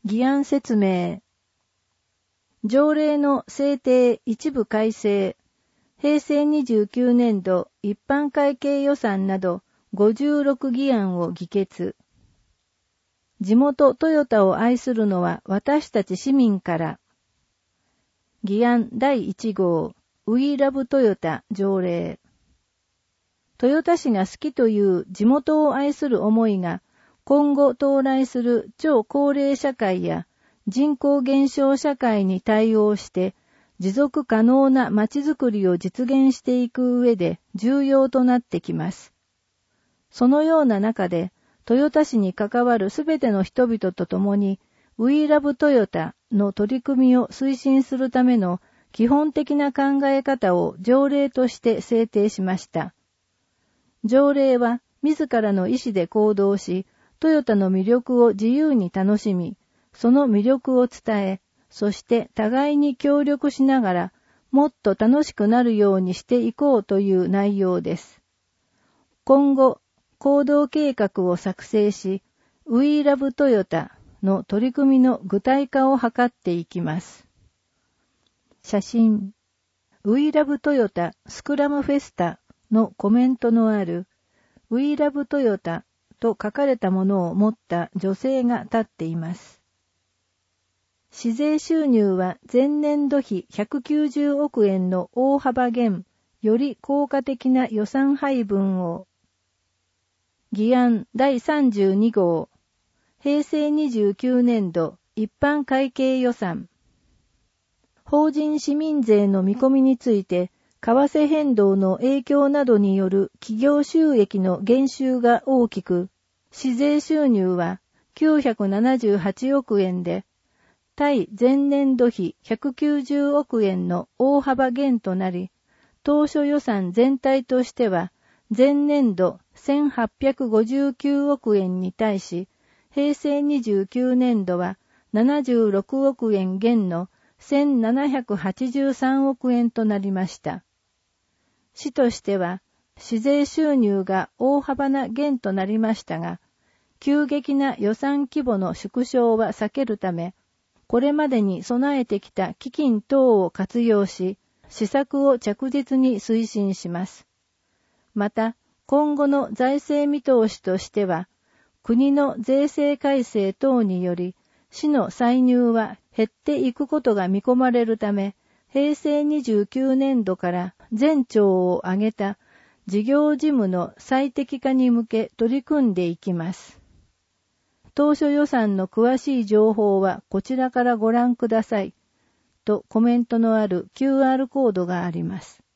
議案説明。条例の制定一部改正、平成29年度一般会計予算など56議案を議決。地元トヨタを愛するのは私たち市民から。議案第1号、We Love Toyota 条例。トヨタ市が好きという地元を愛する思いが今後到来する超高齢社会や人口減少社会に対応して持続可能な街づくりを実現していく上で重要となってきます。そのような中でトヨタ市に関わるすべての人々と共に We Love Toyota の取り組みを推進するための基本的な考え方を条例として制定しました。条例は自らの意思で行動し、トヨタの魅力を自由に楽しみ、その魅力を伝え、そして互いに協力しながら、もっと楽しくなるようにしていこうという内容です。今後、行動計画を作成し、We Love Toyota の取り組みの具体化を図っていきます。写真。We Love Toyota スクラムフェスタのコメントのある We Love Toyota と書かれたものを持った女性が立っています。市税収入は前年度比190億円の大幅減、より効果的な予算配分を。議案第32号、平成29年度一般会計予算。法人市民税の見込みについて、為替変動の影響などによる企業収益の減収が大きく、市税収入は978億円で、対前年度比190億円の大幅減となり、当初予算全体としては、前年度1859億円に対し、平成29年度は76億円減の1783億円となりました。市としては、市税収入が大幅な減となりましたが、急激な予算規模の縮小は避けるため、これまでに備えてきた基金等を活用し、施策を着実に推進します。また、今後の財政見通しとしては、国の税制改正等により、市の歳入は減っていくことが見込まれるため、平成29年度から全庁を挙げた事業事務の最適化に向け取り組んでいきます。当初予算の詳しい情報はこちらからご覧ください。とコメントのある QR コードがあります。